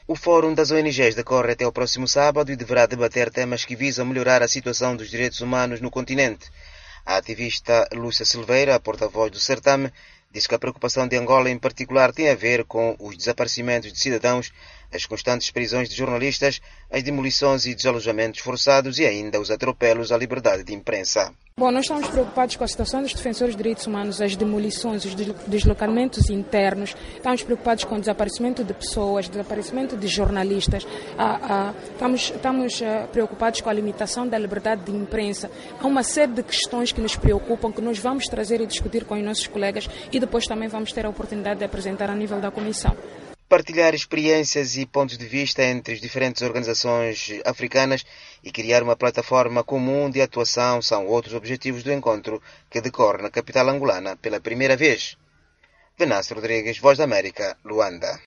O Fórum das ONGs decorre até o próximo sábado e deverá debater temas que visam melhorar a situação dos direitos humanos no continente. A ativista Lúcia Silveira, porta-voz do certame, disse que a preocupação de Angola em particular tem a ver com os desaparecimentos de cidadãos, as constantes prisões de jornalistas, as demolições e desalojamentos forçados e ainda os atropelos à liberdade de imprensa. Bom, nós estamos preocupados com a situação dos defensores de direitos humanos, as demolições, os deslocamentos internos. Estamos preocupados com o desaparecimento de pessoas, desaparecimento de jornalistas. Estamos preocupados com a limitação da liberdade de imprensa. Há uma série de questões que nos preocupam, que nós vamos trazer e discutir com os nossos colegas e depois também vamos ter a oportunidade de apresentar a nível da Comissão. Partilhar experiências e pontos de vista entre as diferentes organizações africanas e criar uma plataforma comum de atuação são outros objetivos do encontro que decorre na capital angolana pela primeira vez. Venâncio Rodrigues, Voz da América, Luanda.